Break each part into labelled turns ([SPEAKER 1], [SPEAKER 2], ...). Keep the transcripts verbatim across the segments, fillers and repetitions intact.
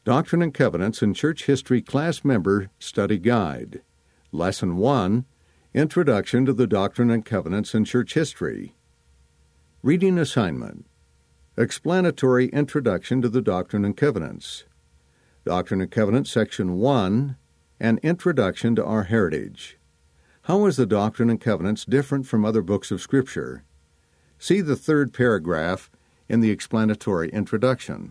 [SPEAKER 1] Doctrine and Covenants and Church History Class Member Study Guide. Lesson one, Introduction to the Doctrine and Covenants and Church History. Reading Assignment. Explanatory Introduction to the Doctrine and Covenants. Doctrine and Covenants, Section one, An Introduction to Our Heritage. How is the Doctrine and Covenants different from other books of Scripture? See the third paragraph in the explanatory introduction.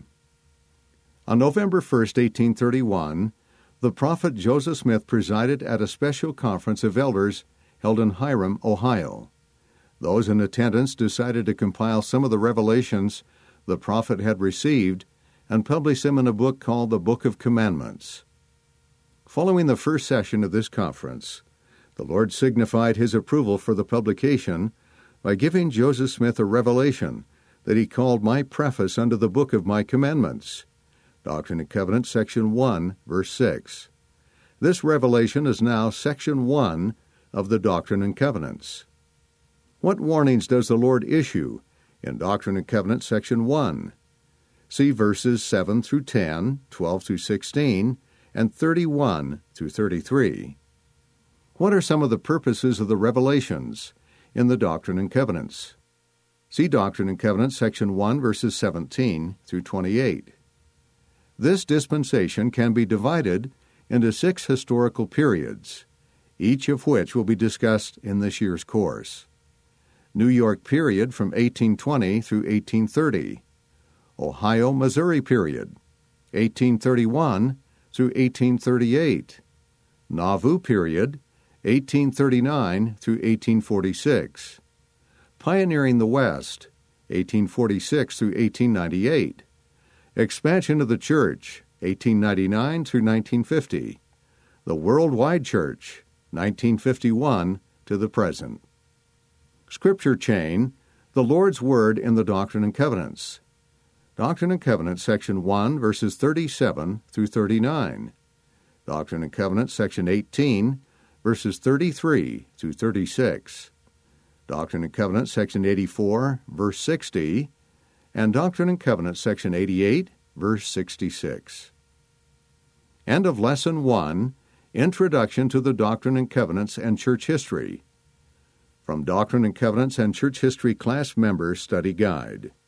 [SPEAKER 1] On November first, eighteen thirty-one, the prophet Joseph Smith presided at a special conference of elders held in Hiram, Ohio. Those in attendance decided to compile some of the revelations the prophet had received and publish them in a book called the Book of Commandments. Following the first session of this conference, the Lord signified his approval for the publication by giving Joseph Smith a revelation that he called my preface unto the Book of My Commandments. Doctrine and Covenants, Section one, verse six. This revelation is now Section one of the Doctrine and Covenants. What warnings does the Lord issue in Doctrine and Covenants, Section one? See verses seven through ten, twelve through sixteen, and thirty-one through thirty-three. What are some of the purposes of the revelations in the Doctrine and Covenants? See Doctrine and Covenants, Section one, verses seventeen through twenty-eight. This dispensation can be divided into six historical periods, each of which will be discussed in this year's course. New York period from eighteen twenty through eighteen thirty. Ohio-Missouri period, eighteen thirty-one through eighteen thirty-eight. Nauvoo period, eighteen thirty-nine through eighteen forty-six. Pioneering the West, eighteen forty-six through eighteen ninety-eight. Expansion of the Church, eighteen ninety-nine through nineteen fifty. The Worldwide Church, nineteen fifty-one to the present. Scripture chain, the Lord's Word in the Doctrine and Covenants. Doctrine and Covenants, Section one, verses thirty-seven through thirty-nine. Doctrine and Covenants, Section eighteen, verses thirty-three through thirty-six. Doctrine and Covenants, Section eighty-four, verse sixty, and Doctrine and Covenants, Section eighty-eight, verse sixty-six. End of Lesson one, Introduction to the Doctrine and Covenants and Church History, from Doctrine and Covenants and Church History Class Member Study Guide.